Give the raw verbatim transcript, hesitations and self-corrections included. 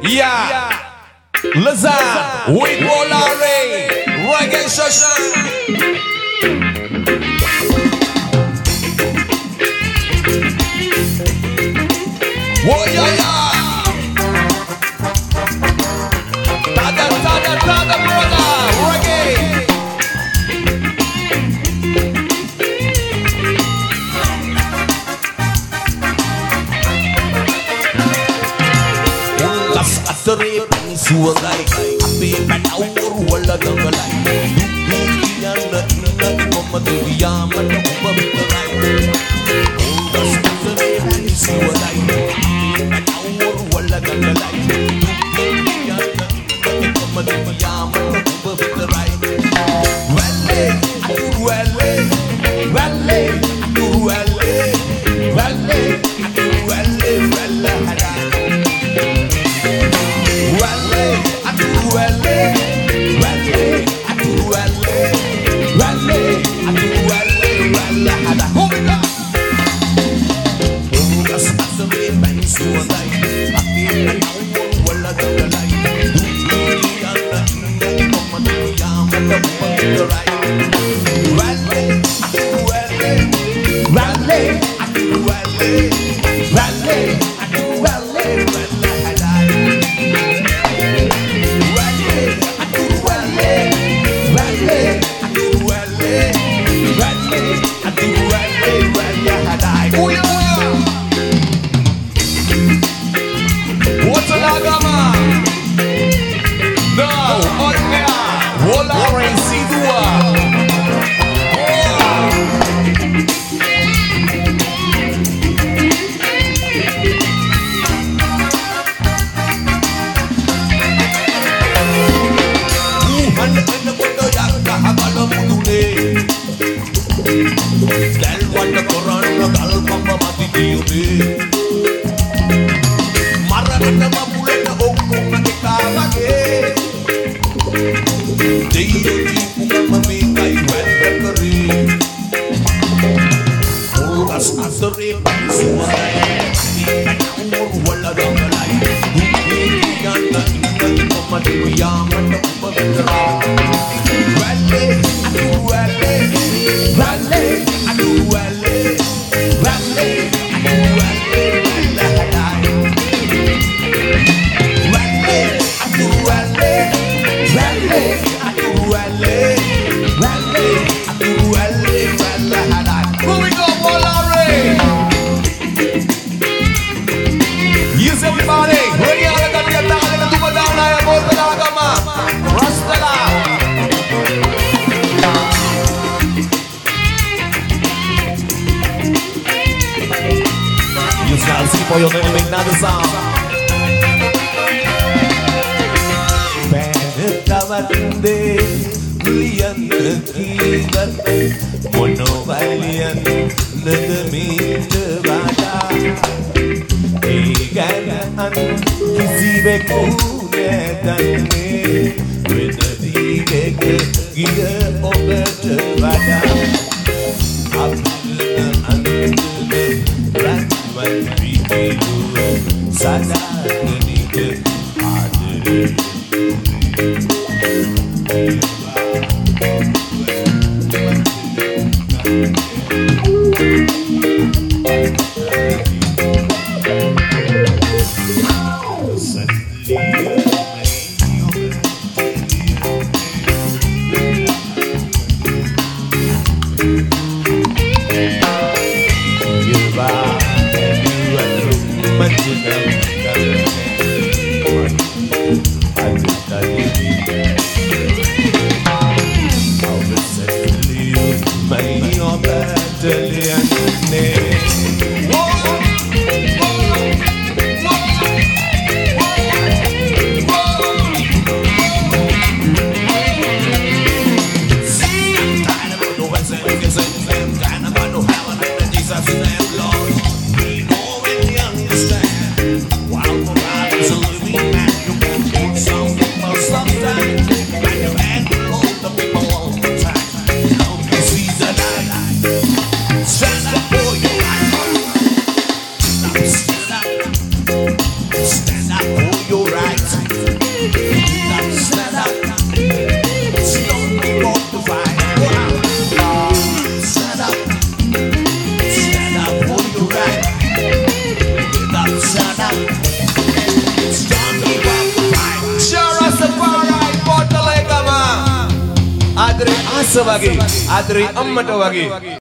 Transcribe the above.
Yeah, Lazar with Wolare, Reggae Session. Whoa, yeah, yeah. Tada, tada, tada, brother, reggae. Las atare sualai, api panau wala dangalai. Dunia na ina mama dunia mana umam las atare sualai, api panau wala dangalai. Dunia na ina mama dunia mana umam Wale, atu wale, wale, atu wale, wale, atu wale, wale hada. Wale, atu wale, wale, atu wale, wale, atu wale, wale hada. Bukas asri bang sualai, api panau wala dangalai. Dunia na ina mama dunia mana umam Wale, atu wale, wale, atu wale, wale, atu wale, wale hadai. Wale, atu wale, wale, atu wale, wale, atu wale, wale hadai. Oh yeah! What's a lagama? No, on air. Wolare Sidua. For your name, make another sound. Penetavande, lian kibat, mono valian, nadamin bada. Egan kisi bekune dane, wenadi bek gia obat bada. Abdul ande rat malbi. Sada nike adere for your right. Now stand up, don't give up the fight. Stand up, stand up for your right. Now stand up, don't give up the fight. Shara Safari, Portalegama. Adri Asa wage, Adri Ammata wage.